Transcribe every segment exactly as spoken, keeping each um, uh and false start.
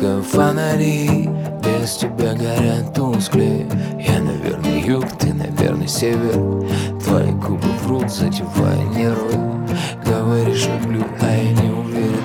только фонари без тебя горят тусклее. Я, наверное, юг, ты, наверное, север. Твои губы врут, задевая нервы. Говоришь, люблю, а я не уверен.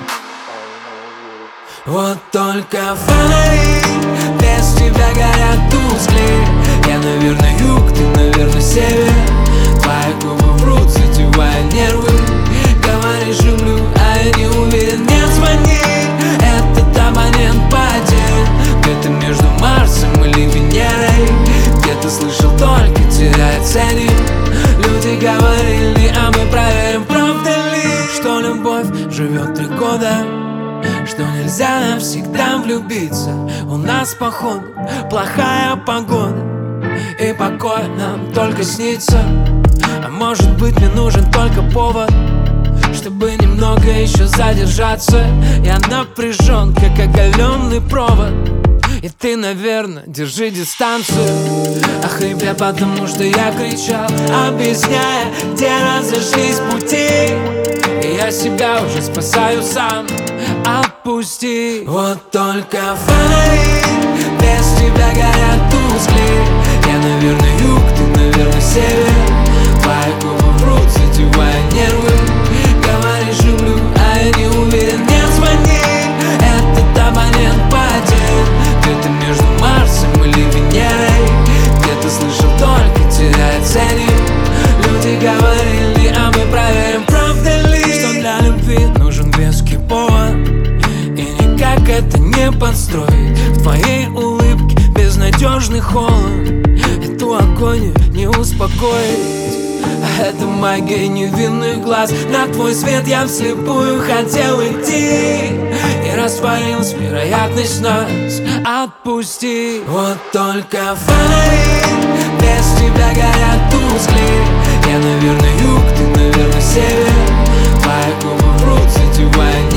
Вот только фонари без тебя горят тусклее. Я, наверное, юг, ты, наверное, север. Твои губы врут, задевая нервы. Говоришь, люблю, а я не уверен. Не звони, этот абонент потерян. Где-то между Марсом или Венерой. Где-то слышал, только теряет ценник. Люди говорили, а мы проверим, правда ли, что любовь живет три года, что нельзя навсегда влюбиться. У нас, походу, плохая погода, и покой нам только снится. А может быть, мне нужен только повод, чтобы немного еще задержаться. Я напряжен, как оголенный провод, и ты, наверное, держи дистанцию. Охрип я, потому что я кричал, объясняя, где разошлись пути. И я себя уже спасаю сам. Отпусти. Вот только фонари без тебя горят тусклее. Я, наверное, юг, ты, наверное, север. Твои губы врут, задевая нервы. Говоришь, люблю, а я не уверен. Не звони, этот абонент потерян. Где-то между Марсом или Венерой. Где-то слышал, только теряет ценник. Люди говорили, а мы проверим, правда ли, что для любви нужен веский повод. И никак это не подстроить. В твоей улыбке безнадежный холод. Эту агонию не успокоить. А это магия невинных глаз. На твой свет я вслепую хотел идти. И растворилась вероятность нас. Отпусти. Вот только фонари без тебя горят тусклее. Я, наверное, юг, ты, наверное, север. Твои губы врут, задевая